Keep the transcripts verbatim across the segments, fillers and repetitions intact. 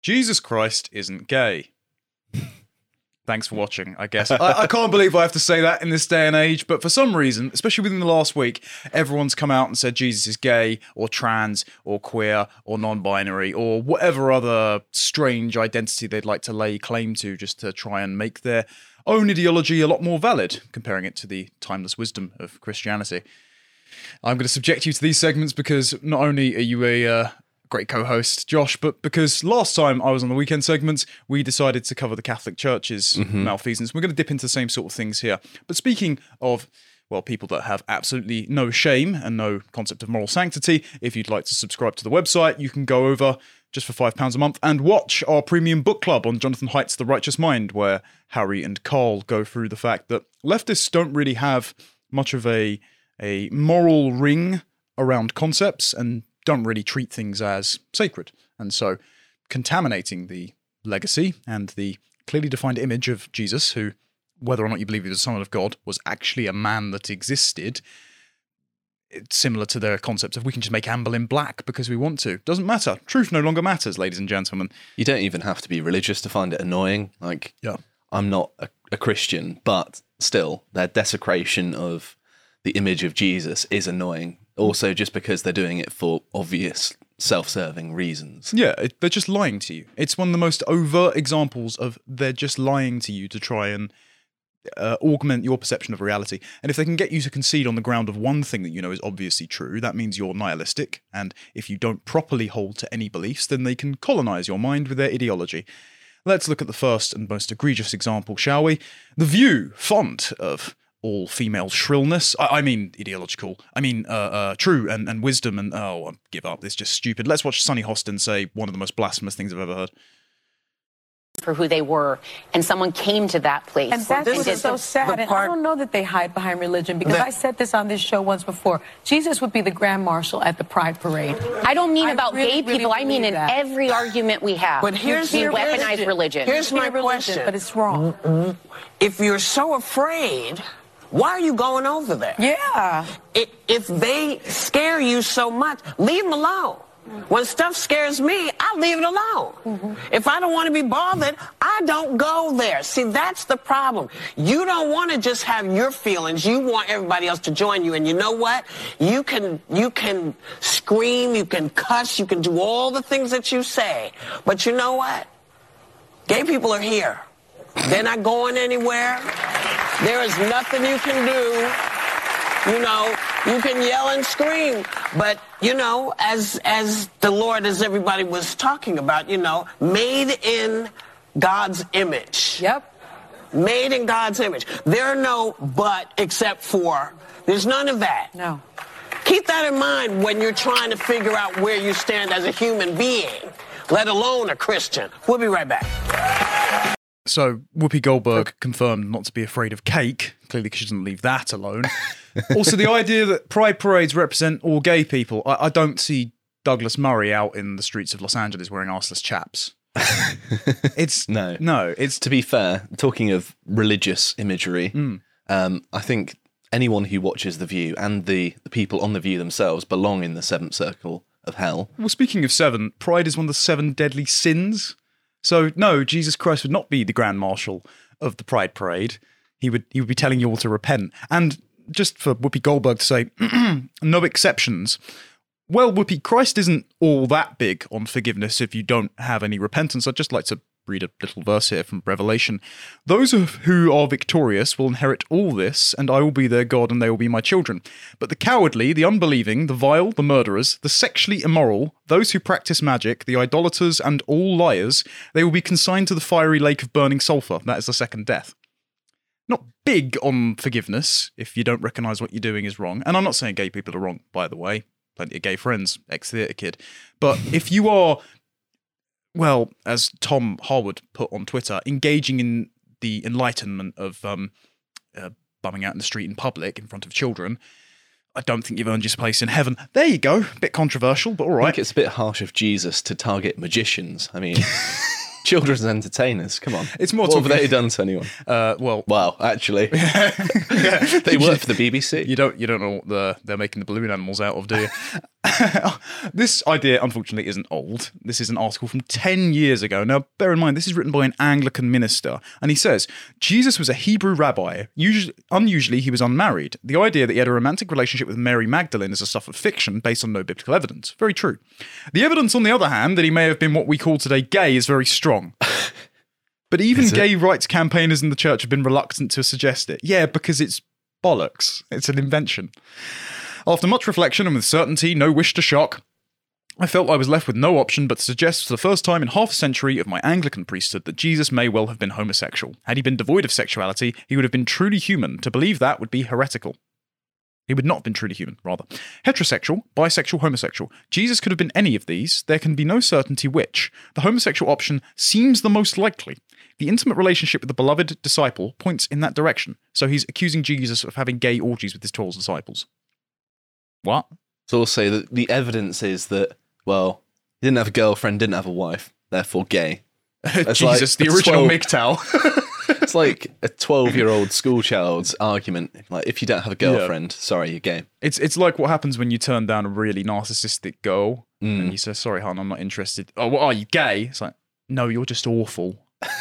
Jesus Christ isn't gay. Thanks for watching, I guess. I, I can't believe I have to say that in this day and age, but for some reason, especially within the last week, everyone's come out and said Jesus is gay, or trans, or queer, or non-binary, or whatever other strange identity they'd like to lay claim to, just to try and make their own ideology a lot more valid, comparing it to the timeless wisdom of Christianity. I'm going to subject you to these segments because not only are you a uh, great co-host, Josh, but because last time I was on the weekend segments, we decided to cover the Catholic Church's mm-hmm. malfeasance. We're going to dip into the same sort of things here. But speaking of, well, people that have absolutely no shame and no concept of moral sanctity, if you'd like to subscribe to the website, you can go over just for five pounds a month and watch our premium book club on Jonathan Haidt's The Righteous Mind, where Harry and Carl go through the fact that leftists don't really have much of a, a moral ring around concepts and don't really treat things as sacred. And so contaminating the legacy and the clearly defined image of Jesus, who, whether or not you believe he was the Son of God, was actually a man that existed, it's similar to their concept of we can just make Anne Boleyn black because we want to. Doesn't matter. Truth no longer matters, ladies and gentlemen. You don't even have to be religious to find it annoying. Like, yeah. I'm not a, a Christian, but still, their desecration of the image of Jesus is annoying. Also, just because they're doing it for obvious self-serving reasons. Yeah, it, they're just lying to you. It's one of the most overt examples of they're just lying to you to try and uh, augment your perception of reality. And if they can get you to concede on the ground of one thing that you know is obviously true, that means you're nihilistic. And if you don't properly hold to any beliefs, then they can colonize your mind with their ideology. Let's look at the first and most egregious example, shall we? The View, font of all-female shrillness. I, I mean ideological. I mean uh, uh, true and, and wisdom and... Oh, I give up. It's just stupid. Let's watch Sunny Hostin say one of the most blasphemous things I've ever heard. For who they were, and someone came to that place. And that's and what's so sad. And I don't know that they hide behind religion, because that, I said this on this show once before. Jesus would be the Grand Marshal at the Pride Parade. I don't mean I about really, gay people. Really I mean in that. every argument we have. But here's we your weaponize religion. religion. Here's my religion, question. But it's wrong. Mm-mm. If you're so afraid, why are you going over there? Yeah. If they scare you so much, leave them alone. When stuff scares me, I leave it alone. Mm-hmm. If I don't want to be bothered, I don't go there. See, that's the problem. You don't want to just have your feelings. You want everybody else to join you. And you know what? You can, you can scream, you can cuss, you can do all the things that you say. But you know what? Gay people are here. They're not going anywhere. There is nothing you can do. You know, you can yell and scream, but, you know, as as the Lord, as everybody was talking about, you know, made in God's image. Yep. Made in God's image. There are no but except for. There's none of that. No. Keep that in mind when you're trying to figure out where you stand as a human being, let alone a Christian. We'll be right back. So, Whoopi Goldberg confirmed not to be afraid of cake, clearly because she doesn't leave that alone. Also, the idea that pride parades represent all gay people. I, I don't see Douglas Murray out in the streets of Los Angeles wearing arseless chaps. It's no. No, it's... To be fair, talking of religious imagery, mm. um, I think anyone who watches The View and the, the people on The View themselves belong in the seventh circle of hell. Well, speaking of seven, pride is one of the seven deadly sins. So, no, Jesus Christ would not be the Grand Marshal of the Pride Parade. He would he would be telling you all to repent. And just for Whoopi Goldberg to say, no exceptions. Well, Whoopi, Christ isn't all that big on forgiveness if you don't have any repentance. I'd just like to read a little verse here from Revelation. Those who are victorious will inherit all this, and I will be their God, and they will be my children. But the cowardly, the unbelieving, the vile, the murderers, the sexually immoral, those who practice magic, the idolaters, and all liars, they will be consigned to the fiery lake of burning sulphur. That is the second death. Not big on forgiveness if you don't recognise what you're doing is wrong. And I'm not saying gay people are wrong, by the way. Plenty of gay friends, ex-theatre kid. But if you are... well, as Tom Harwood put on Twitter, engaging in the enlightenment of um, uh, bumming out in the street in public in front of children, I don't think you've earned your place in heaven. There you go. Bit controversial, but all right. I think it's a bit harsh of Jesus to target magicians. I mean, children's entertainers, come on. It's more what talking- have they done to anyone? Uh, well, Well, actually, they work for the B B C. You don't, you don't know what the, they're making the balloon animals out of, do you? This idea, unfortunately, isn't old. This is an article from ten years ago. Now, bear in mind, this is written by an Anglican minister, and he says, Jesus was a Hebrew rabbi. Usually, unusually, he was unmarried. The idea that he had a romantic relationship with Mary Magdalene is a stuff of fiction based on no biblical evidence. Very true. The evidence, on the other hand, that he may have been what we call today gay is very strong. But even gay rights campaigners in the church have been reluctant to suggest it. Yeah, because it's bollocks. It's an invention. After much reflection and with certainty, no wish to shock, I felt I was left with no option but to suggest for the first time in half a century of my Anglican priesthood that Jesus may well have been homosexual. Had he been devoid of sexuality, he would have been truly human. To believe that would be heretical. He would not have been truly human, rather. Heterosexual, bisexual, homosexual. Jesus could have been any of these. There can be no certainty which. The homosexual option seems the most likely. The intimate relationship with the beloved disciple points in that direction. So he's accusing Jesus of having gay orgies with his twelve disciples. What? It's also that the evidence is that, well, he didn't have a girlfriend, didn't have a wife, therefore gay. It's Jesus, like the original twelve M G T O W. It's like a twelve-year-old schoolchild's argument. Like, if you don't have a girlfriend, yeah. sorry, you're gay. It's it's like what happens when you turn down a really narcissistic girl mm. and you say, sorry, hon, I'm not interested. Oh, what are you, gay? It's like, no, you're just awful.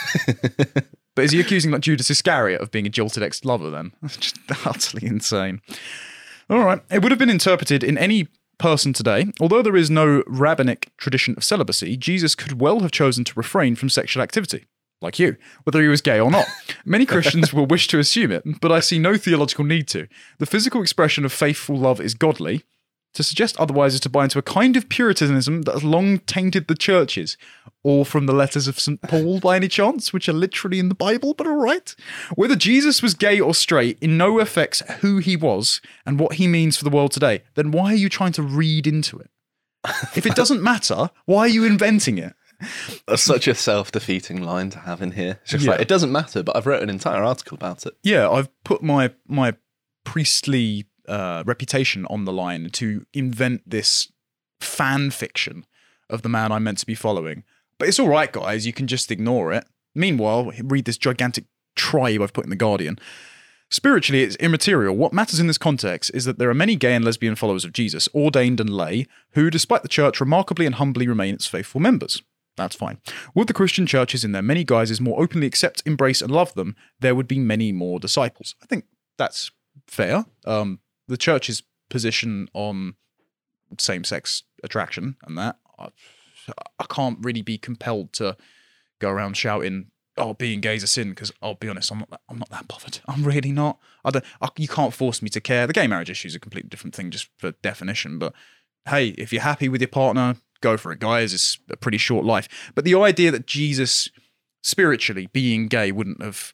But is he accusing like Judas Iscariot of being a jilted ex-lover then? That's just utterly insane. All right. It would have been interpreted in any person today. Although there is no rabbinic tradition of celibacy, Jesus could well have chosen to refrain from sexual activity. Like you, whether he was gay or not. Many Christians will wish to assume it, but I see no theological need to. The physical expression of faithful love is godly. To suggest otherwise is to buy into a kind of Puritanism that has long tainted the churches. Or from the letters of Saint Paul by any chance, which are literally in the Bible, but all right. Whether Jesus was gay or straight in no way affects who he was and what he means for the world today. Then why are you trying to read into it? If it doesn't matter, why are you inventing it? That's such a self-defeating line to have in here. It's just Yeah. like, it doesn't matter, but I've wrote an entire article about it. Yeah, I've put my my priestly uh, reputation on the line to invent this fan fiction of the man I'm meant to be following. But it's all right, guys. You can just ignore it. Meanwhile, read this gigantic tribe I've put in The Guardian. Spiritually, it's immaterial. What matters in this context is that there are many gay and lesbian followers of Jesus, ordained and lay, who, despite the church, remarkably and humbly remain its faithful members. That's fine. Would the Christian churches in their many guises more openly accept, embrace, and love them, there would be many more disciples. I think that's fair. Um, the church's position on same-sex attraction and that, I, I can't really be compelled to go around shouting, "Oh, being gay is a sin," because I'll be honest, I'm not. That, I'm not that bothered. I'm really not. I don't. I, you can't force me to care. The gay marriage issue is a completely different thing, just for definition. But hey, if you're happy with your partner, go for it, guys. It's a pretty short life. But the idea that Jesus, spiritually being gay, wouldn't have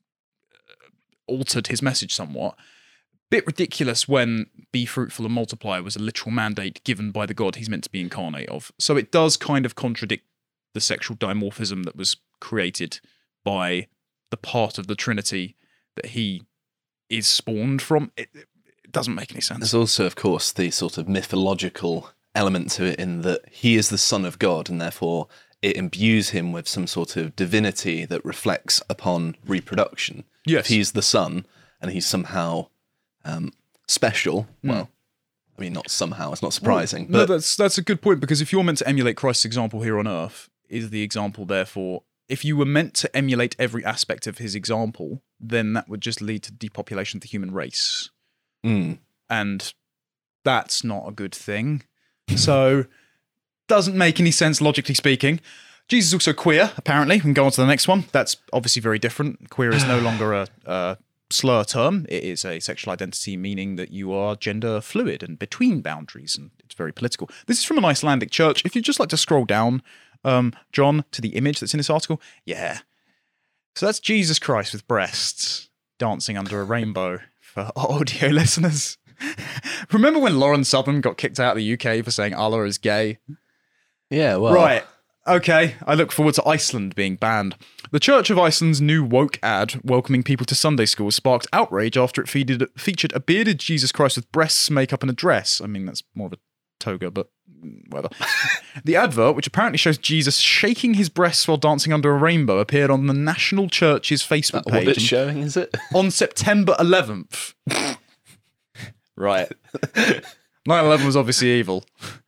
altered his message somewhat, bit ridiculous when be fruitful and multiply was a literal mandate given by the God he's meant to be incarnate of. So it does kind of contradict the sexual dimorphism that was created by the part of the Trinity that he is spawned from. It, it doesn't make any sense. There's also, of course, the sort of mythological element to it in that he is the Son of God, and therefore it imbues him with some sort of divinity that reflects upon reproduction. Yes. If he's the Son and he's somehow um, special, Mm. well, I mean, not somehow, it's not surprising. Well, but no, that's that's a good point, because if you're meant to emulate Christ's example here on earth, is the example therefore, if you were meant to emulate every aspect of his example, then that would just lead to depopulation of the human race. Mm. And that's not a good thing. So, doesn't make any sense logically speaking. Jesus is also queer, apparently. We can go on to the next one. That's obviously very different. Queer is no longer a, a slur term. It is a sexual identity, meaning that you are gender fluid and between boundaries, and it's very political. This is from an Icelandic church. If you'd just like to scroll down, um, John, to the image that's in this article. Yeah. So that's Jesus Christ with breasts dancing under a rainbow for audio listeners. Remember when Lauren Southern got kicked out of the U K for saying Allah is gay? yeah, well, Right. Okay. I look forward to Iceland being banned. The Church of Iceland's new woke ad welcoming people to Sunday school sparked outrage after it feeded, featured a bearded Jesus Christ with breasts, makeup, and a dress. I mean, that's more of a toga, but whatever. The advert, which apparently shows Jesus shaking his breasts while dancing under a rainbow, appeared on the National Church's Facebook what page it's showing, is it? on September eleventh. Right. nine eleven was obviously evil.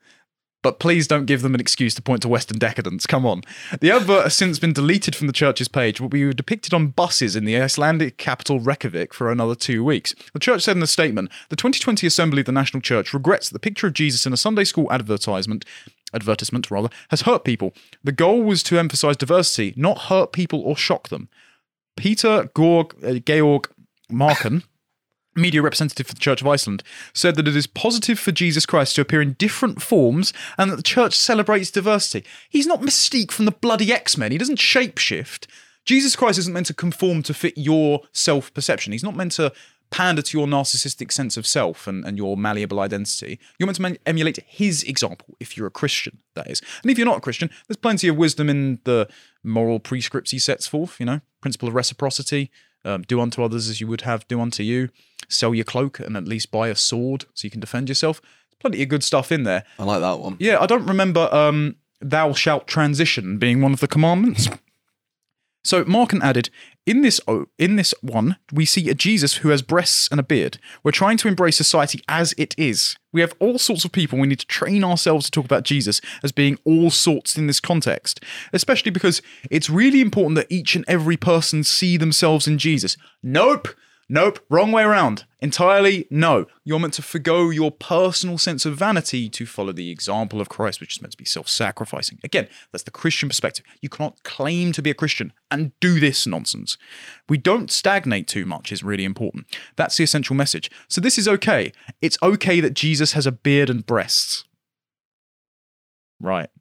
but please don't give them an excuse to point to Western decadence. Come on. The advert has since been deleted from the church's page, but we were depicted on buses in the Icelandic capital Reykjavik for another two weeks. The church said in a statement, the twenty twenty Assembly of the National Church regrets that the picture of Jesus in a Sunday school advertisement advertisement rather, has hurt people. The goal was to emphasise diversity, not hurt people or shock them. Peter Georg, uh, Georg Marken, media representative for the Church of Iceland, said that it is positive for Jesus Christ to appear in different forms and that the church celebrates diversity. He's not Mystique from the bloody X-Men. He doesn't shapeshift. Jesus Christ isn't meant to conform to fit your self-perception. He's not meant to pander to your narcissistic sense of self and, and your malleable identity. You're meant to man- emulate his example if you're a Christian, that is. And if you're not a Christian, there's plenty of wisdom in the moral prescripts he sets forth, you know, principle of reciprocity, um, do unto others as you would have do unto you, sell your cloak and at least buy a sword so you can defend yourself. There's plenty of good stuff in there. I like that one. Yeah, I don't remember um, thou shalt transition being one of the commandments. So Marken added, in this in this one, we see a Jesus who has breasts and a beard. We're trying to embrace society as it is. We have all sorts of people. We need to train ourselves to talk about Jesus as being all sorts in this context, especially because it's really important that each and every person see themselves in Jesus. Nope. Nope, wrong way around. Entirely no. You're meant to forgo your personal sense of vanity to follow the example of Christ, which is meant to be self-sacrificing. Again, that's the Christian perspective. You cannot claim to be a Christian and do this nonsense. We don't stagnate too much is really important. That's the essential message. So this is okay. It's okay that Jesus has a beard and breasts. Right.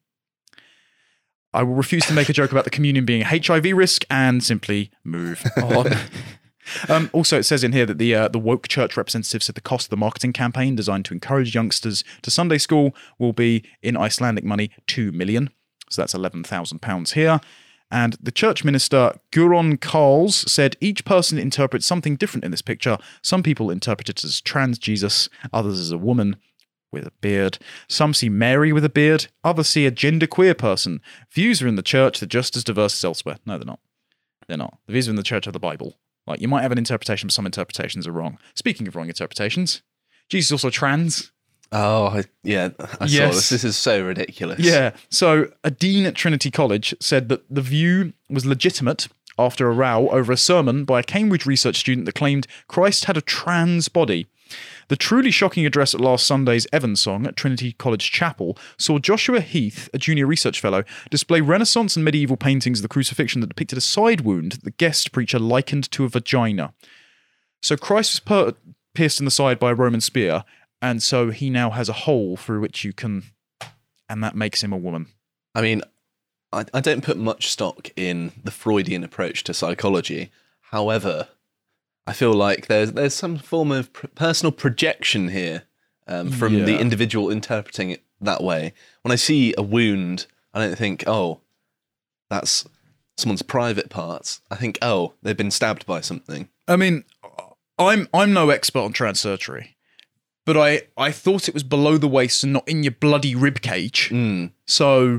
I will refuse to make a joke about the communion being a H I V risk and simply move on. Um, also, it says in here that the uh, the woke church representative said the cost of the marketing campaign designed to encourage youngsters to Sunday school will be, in Icelandic money, two million. So that's eleven thousand pounds here. And the church minister, Guðrún Karls, said each person interprets something different in this picture. Some people interpret it as trans Jesus, others as a woman with a beard. Some see Mary with a beard, others see a genderqueer person. Views are in the church that are just as diverse as elsewhere. No, they're not. They're not. The views are in the church of the Bible. Like, you might have an interpretation, but some interpretations are wrong. Speaking of wrong interpretations, Jesus is also trans. Oh, I, yeah, I Yes. saw this. This is so ridiculous. Yeah. So a dean at Trinity College said that the view was legitimate after a row over a sermon by a Cambridge research student that claimed Christ had a trans body. The truly shocking address at last Sunday's Evensong at Trinity College Chapel saw Joshua Heath, a junior research fellow, display Renaissance and medieval paintings of the crucifixion that depicted a side wound that the guest preacher likened to a vagina. So Christ was per- pierced in the side by a Roman spear, and so he now has a hole through which you can... and that makes him a woman. I mean, I, I don't put much stock in the Freudian approach to psychology. However, I feel like there's there's some form of pr- personal projection here um, from Yeah. the individual interpreting it that way. When I see a wound, I don't think, oh, that's someone's private parts. I think, oh, they've been stabbed by something. I mean, I'm I'm no expert on trans surgery, but I, I thought it was below the waist and not in your bloody rib cage. Mm. So,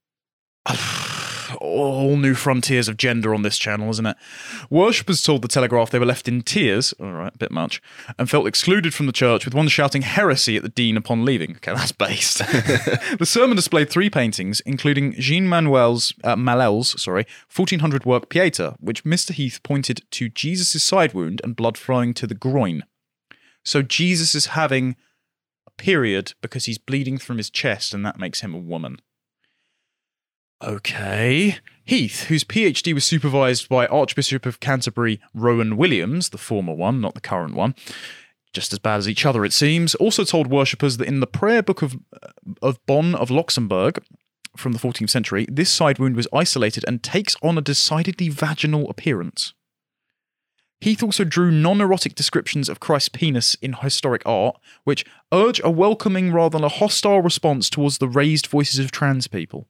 all new frontiers of gender on this channel, isn't it? Worshippers told the Telegraph they were left in tears, all right, a bit much, and felt excluded from the church, with one shouting heresy at the dean upon leaving. Okay, that's based. The sermon displayed three paintings, including Jean Manuel's, uh, Malel's, sorry, fourteen hundred work Pieta, which Mister Heath pointed to Jesus' side wound and blood flowing to the groin. So Jesus is having a period because he's bleeding from his chest, and that makes him a woman. Okay. Heath, whose PhD was supervised by Archbishop of Canterbury Rowan Williams, the former one, not the current one, just as bad as each other it seems, also told worshippers that in the prayer book of, of Bonn of Luxembourg from the fourteenth century, this side wound was isolated and takes on a decidedly vaginal appearance. Heath also drew non-erotic descriptions of Christ's penis in historic art, which urge a welcoming rather than a hostile response towards the raised voices of trans people.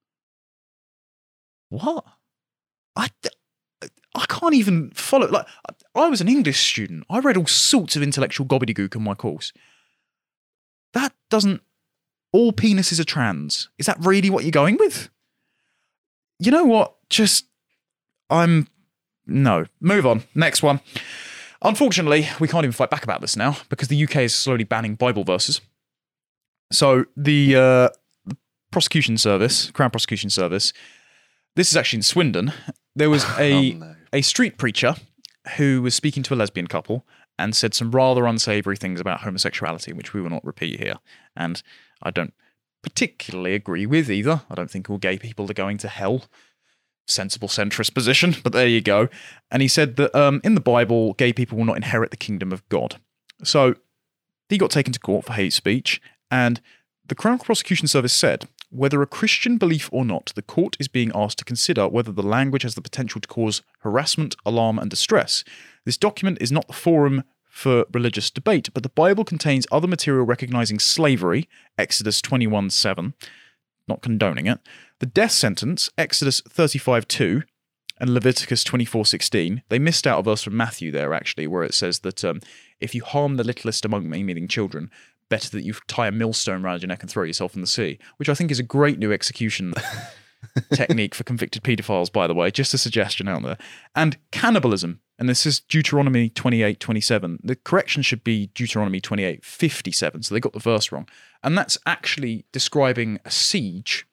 What? I, I can't even follow. Like, I was an English student. I read all sorts of intellectual gobbledygook in my course. That doesn't... All penises are trans. Is that really what you're going with? You know what? Just... I'm... No. Move on. Next one. Unfortunately, we can't even fight back about this now, because the U K is slowly banning Bible verses. So, the... Uh, prosecution service, Crown Prosecution Service, this is actually in Swindon, there was a, Oh, no. a street preacher who was speaking to a lesbian couple and said some rather unsavoury things about homosexuality, which we will not repeat here. And I don't particularly agree with either. I don't think all gay people are going to hell. Sensible centrist position, but there you go. And he said that um, in the Bible, gay people will not inherit the kingdom of God. So he got taken to court for hate speech, and the Crown Prosecution Service said, whether a Christian belief or not, the court is being asked to consider whether the language has the potential to cause harassment, alarm, and distress. This document is not the forum for religious debate, but the Bible contains other material recognizing slavery, Exodus twenty-one seven, not condoning it, the death sentence, Exodus thirty-five two, and Leviticus twenty-four sixteen. They missed out a verse from Matthew there, actually, where it says that um, if you harm the littlest among me, meaning children, better that you tie a millstone around your neck and throw yourself in the sea, which I think is a great new execution technique for convicted paedophiles, by the way, just a suggestion out there. And cannibalism, and this is Deuteronomy twenty-eight twenty-seven. The correction should be Deuteronomy twenty-eight fifty-seven, so they got the verse wrong. And that's actually describing a siege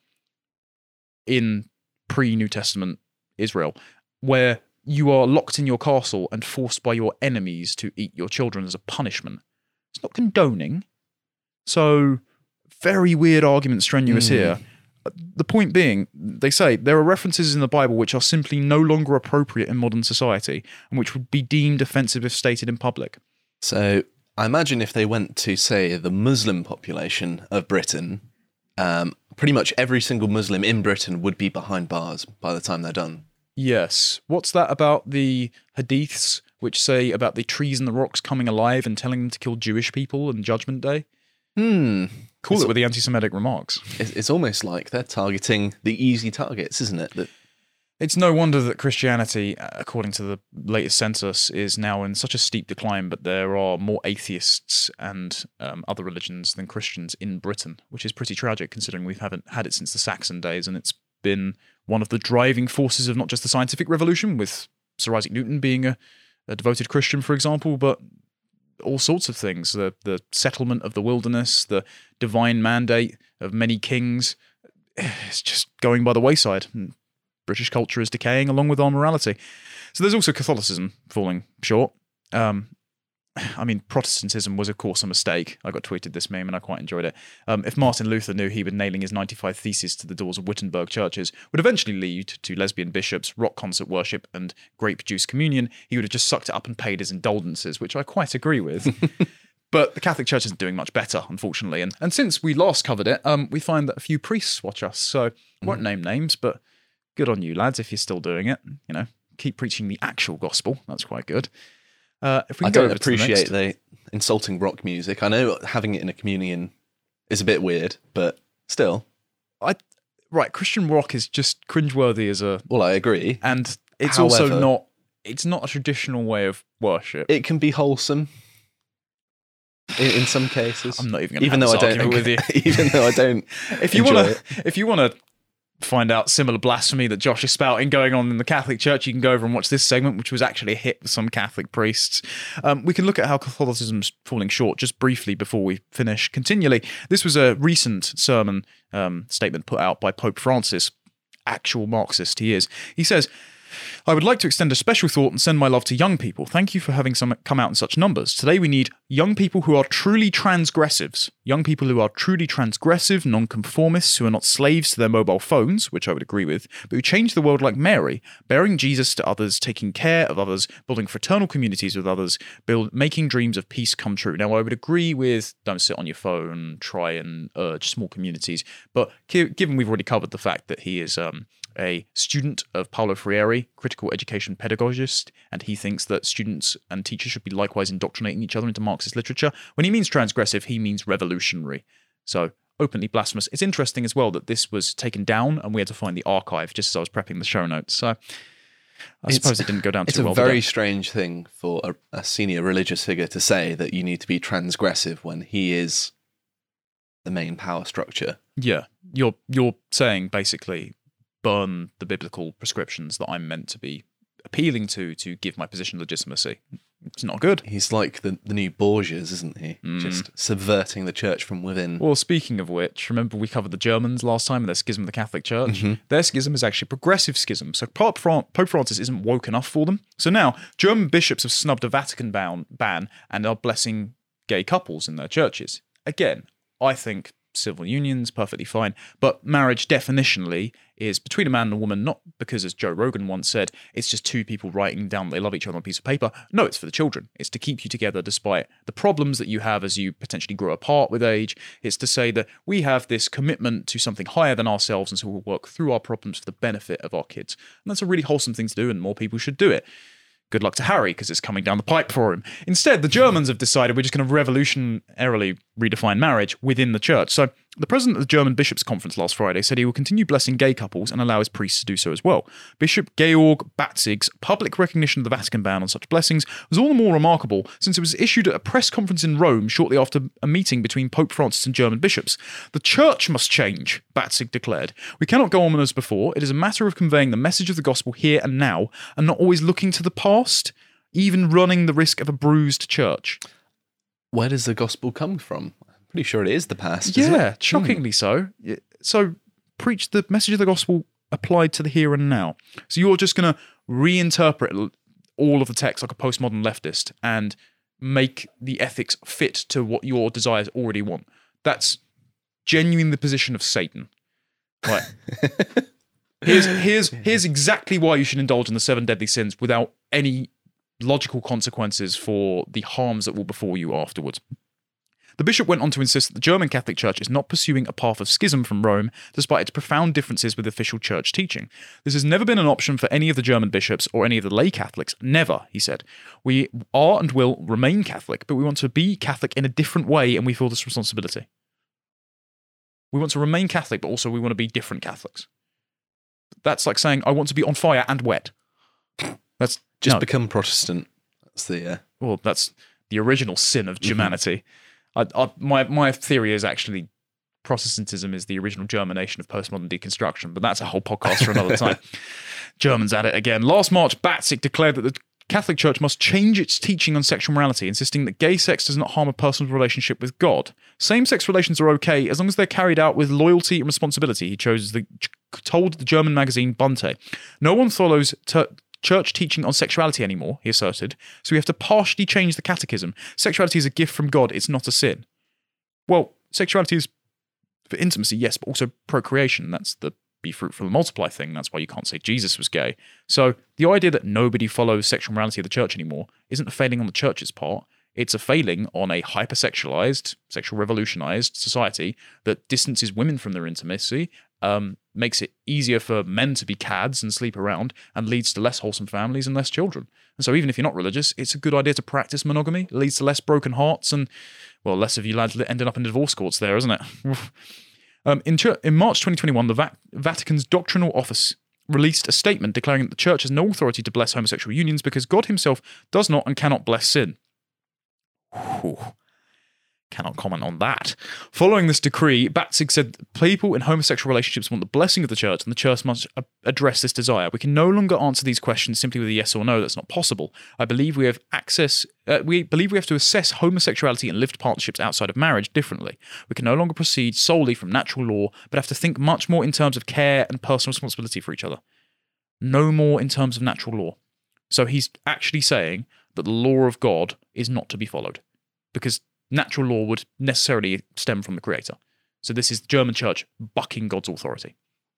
in pre-New Testament Israel, where you are locked in your castle and forced by your enemies to eat your children as a punishment. It's not condoning. So, very weird argument strenuous mm. here. The point being, they say there are references in the Bible which are simply no longer appropriate in modern society and which would be deemed offensive if stated in public. So, I imagine if they went to, say, the Muslim population of Britain, um, pretty much every single Muslim in Britain would be behind bars by the time they're done. Yes. What's that about the hadiths which say about the trees and the rocks coming alive and telling them to kill Jewish people on Judgment Day? Hmm. Cool it's, it with the anti-Semitic remarks. It's, it's almost like they're targeting the easy targets, isn't it? That It's no wonder that Christianity, according to the latest census, is now in such a steep decline, but there are more atheists and um, other religions than Christians in Britain, which is pretty tragic considering we haven't had it since the Saxon days, and it's been one of the driving forces of not just the scientific revolution, with Sir Isaac Newton being a, a devoted Christian, for example, but all sorts of things. The, the settlement of the wilderness, the divine mandate of many kings, it's just going by the wayside. And British culture is decaying along with our morality. So there's also Catholicism falling short. Um, I mean, Protestantism was, of course, a mistake. I got tweeted this meme and I quite enjoyed it. Um, if Martin Luther knew he would nailing his ninety-five theses to the doors of Wittenberg churches would eventually lead to lesbian bishops, rock concert worship, and grape juice communion, he would have just sucked it up and paid his indulgences, which I quite agree with. But the Catholic Church isn't doing much better, unfortunately. And, and since we last covered it, um, we find that a few priests watch us. So I won't name names, but good on you, lads, if you're still doing it. You know, keep preaching the actual gospel. That's quite good. Uh, if we I can go don't over to the appreciate next- the insulting rock music. I know having it in a communion is a bit weird, but still. I right, Christian rock is just cringeworthy as a, Well, I agree. and it's However- also not. It's not a traditional way of worship. It can be wholesome in, in some cases. I'm not even going to even have though this I don't argument with you. even though I don't. If you enjoy want it. to, if you want to find out similar blasphemy that Josh is spouting going on in the Catholic Church, you can go over and watch this segment, which was actually a hit with some Catholic priests. Um, we can look at how Catholicism's falling short just briefly before we finish. Continually, this was a recent sermon um, statement put out by Pope Francis, actual Marxist he is. He says, I would like to extend a special thought and send my love to young people. Thank you for having some come out in such numbers. Today we need young people who are truly transgressives. Young people who are truly transgressive, non-conformists, who are not slaves to their mobile phones, which I would agree with, but who change the world like Mary, bearing Jesus to others, taking care of others, building fraternal communities with others, build, making dreams of peace come true. Now, I would agree with don't sit on your phone, try and urge small communities, but given we've already covered the fact that he is um, a student of Paulo Freire, critical education pedagogist, and he thinks that students and teachers should be likewise indoctrinating each other into Marxist literature. When he means transgressive, he means revolutionary. So, openly blasphemous. It's interesting as well that this was taken down and we had to find the archive just as I was prepping the show notes. So, I It's- suppose it didn't go down It's too a well. did very it? strange thing for a, a senior religious figure to say that you need to be transgressive when he is the main power structure. Yeah, you're you're saying basically burn the biblical prescriptions that I'm meant to be appealing to to give my position legitimacy. It's not good. He's like the, the new Borgias, isn't he? Mm. Just subverting the church from within. Well, speaking of which, remember we covered the Germans last time and their schism of the Catholic Church? Mm-hmm. Their schism is actually progressive schism. So Pope, Fran- Pope Francis isn't woke enough for them. So now German bishops have snubbed a Vatican ban, ban and are blessing gay couples in their churches. Again, I think civil unions, perfectly fine. But marriage definitionally is between a man and a woman, not because, as Joe Rogan once said, it's just two people writing down they love each other on a piece of paper. No, it's for the children. It's to keep you together despite the problems that you have as you potentially grow apart with age. It's to say that we have this commitment to something higher than ourselves, and so we'll work through our problems for the benefit of our kids. And that's a really wholesome thing to do, and more people should do it. Good luck to Harry, because it's coming down the pipe for him. Instead, the Germans have decided we're just going to revolutionarily redefine marriage within the church. So the president of the German Bishops' Conference last Friday said he will continue blessing gay couples and allow his priests to do so as well. Bishop Georg Batzig's public recognition of the Vatican ban on such blessings was all the more remarkable since it was issued at a press conference in Rome shortly after a meeting between Pope Francis and German bishops. The church must change, Batzig declared. We cannot go on as before. It is a matter of conveying the message of the gospel here and now and not always looking to the past, even running the risk of a bruised church. Where does the gospel come from? I'm pretty sure it is the past, isn't Yeah, it? shockingly so. So preach the message of the gospel applied to the here and now. So you're just going to reinterpret all of the text like a postmodern leftist and make the ethics fit to what your desires already want. That's genuinely the position of Satan. Right. here's, here's, here's exactly why you should indulge in the seven deadly sins without any logical consequences for the harms that will befall you afterwards. The bishop went on to insist that the German Catholic Church is not pursuing a path of schism from Rome, despite its profound differences with official church teaching. This has never been an option for any of the German bishops or any of the lay Catholics. Never, he said. We are and will remain Catholic, but we want to be Catholic in a different way, and we feel this responsibility. We want to remain Catholic, but also we want to be different Catholics. That's like saying, I want to be on fire and wet. That's Just no. become Protestant. That's the... Uh... Well, that's the original sin of humanity. I, I, my my theory is actually Protestantism is the original germination of postmodern deconstruction, but that's a whole podcast for another time. Germans at it again. Last March, Batzig declared that the Catholic Church must change its teaching on sexual morality, insisting that gay sex does not harm a person's relationship with God. Same-sex relations are okay as long as they're carried out with loyalty and responsibility, he chose the, told the German magazine Bunte. No one follows... Ter- church teaching on sexuality anymore, he asserted, so we have to partially change the catechism. Sexuality is a gift from God, it's not a sin. Well, sexuality is for intimacy, yes, but also procreation. That's the be fruitful and multiply thing. That's why you can't say Jesus was gay. So the idea that nobody follows sexual morality of the church anymore isn't a failing on the church's part. It's a failing on a hypersexualized, sexual revolutionized society that distances women from their intimacy, um, makes it easier for men to be cads and sleep around, and leads to less wholesome families and less children. And so even if you're not religious, it's a good idea to practice monogamy. It leads to less broken hearts and, well, less of you lads ending up in divorce courts there, isn't it? um, in, ch- in March twenty twenty-one, the Va- Vatican's Doctrinal Office released a statement declaring that the church has no authority to bless homosexual unions because God himself does not and cannot bless sin. Whew. Cannot comment on that. Following this decree, Batzig said that people in homosexual relationships want the blessing of the church, and the church must a- address this desire. We can no longer answer these questions simply with a yes or no. That's not possible. I believe we have access. Uh, we believe we have to assess homosexuality and lived partnerships outside of marriage differently. We can no longer proceed solely from natural law, but have to think much more in terms of care and personal responsibility for each other. No more in terms of natural law. So he's actually saying that the law of God is not to be followed, because natural law would necessarily stem from the Creator. So this is the German church bucking God's authority.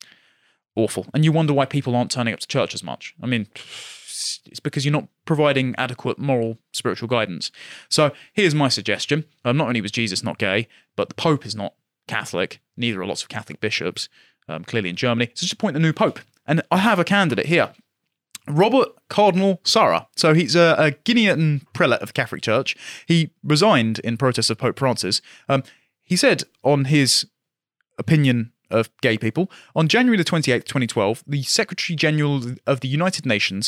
Awful. And you wonder why people aren't turning up to church as much. I mean, it's because you're not providing adequate moral, spiritual guidance. So here's my suggestion. Um, not only was Jesus not gay, but the Pope is not Catholic. Neither are lots of Catholic bishops, um, clearly in Germany. So just appoint a new Pope. And I have a candidate here. Robert Cardinal Sarah. So he's a, a Guinean prelate of the Catholic Church. He resigned in protest of Pope Francis. Um, he said on his opinion of gay people, on January the twenty-eighth, twenty twelve, the Secretary General of the United Nations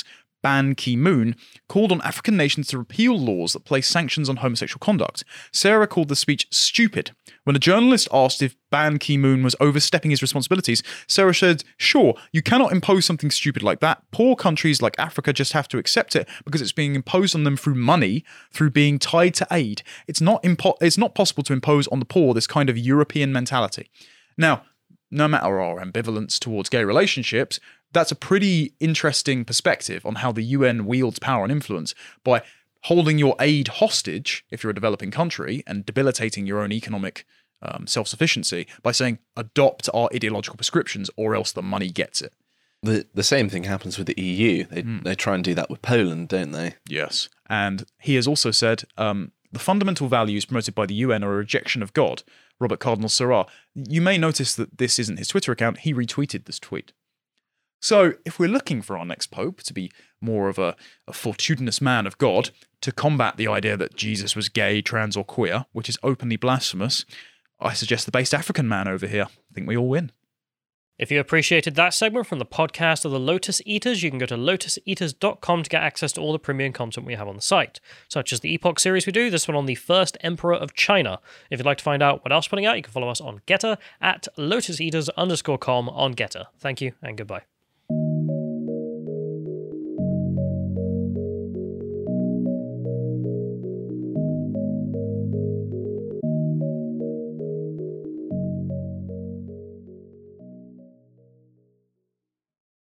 Ban Ki-moon, called on African nations to repeal laws that place sanctions on homosexual conduct. Sarah called the speech stupid. When a journalist asked if Ban Ki-moon was overstepping his responsibilities, Sarah said, "Sure, you cannot impose something stupid like that. Poor countries like Africa just have to accept it because it's being imposed on them through money, through being tied to aid. It's not impo- it's not possible to impose on the poor this kind of European mentality." Now, no matter our ambivalence towards gay relationships, that's a pretty interesting perspective on how the U N wields power and influence by holding your aid hostage if you're a developing country and debilitating your own economic um, self-sufficiency by saying, adopt our ideological prescriptions or else the money gets it. The the same thing happens with the E U. They mm. they try and do that with Poland, don't they? Yes. And he has also said, um, the fundamental values promoted by the U N are a rejection of God. Robert Cardinal Sarah. You may notice that this isn't his Twitter account. He retweeted this tweet. So, if we're looking for our next pope to be more of a, a fortuitous man of God, to combat the idea that Jesus was gay, trans, or queer, which is openly blasphemous, I suggest the based African man over here. I think we all win. If you appreciated that segment from the podcast of the Lotus Eaters, you can go to lotus eaters dot com to get access to all the premium content we have on the site, such as the Epoch series we do, this one on the first emperor of China. If you'd like to find out what else we're putting out, you can follow us on Getter at lotus eaters underscore com on Getter. Thank you and goodbye.